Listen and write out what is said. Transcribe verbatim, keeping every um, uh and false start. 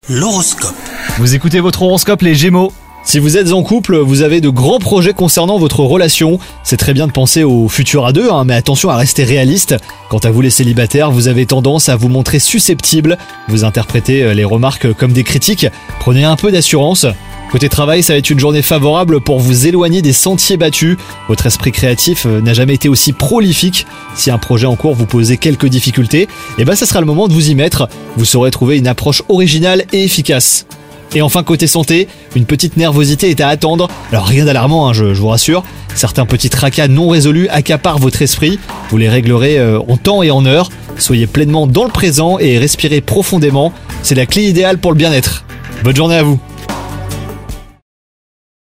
L'horoscope. Vous écoutez votre horoscope les Gémeaux. Si vous êtes en couple, vous avez de grands projets concernant votre relation. C'est très bien de penser au futur à deux, hein, mais attention à rester réaliste. Quant à vous les célibataires, vous avez tendance à vous montrer susceptible. Vous interprétez les remarques comme des critiques. Prenez un peu d'assurance. Côté travail, ça va être une journée favorable pour vous éloigner des sentiers battus. Votre esprit créatif n'a jamais été aussi prolifique. Si un projet en cours vous posait quelques difficultés, eh ben ça sera le moment de vous y mettre. Vous saurez trouver une approche originale et efficace. Et enfin côté santé, une petite nervosité est à attendre. Alors rien d'alarmant, hein, je, je vous rassure. Certains petits tracas non résolus accaparent votre esprit. Vous les réglerez euh, en temps et en heure. Soyez pleinement dans le présent et respirez profondément. C'est la clé idéale pour le bien-être. Bonne journée à vous.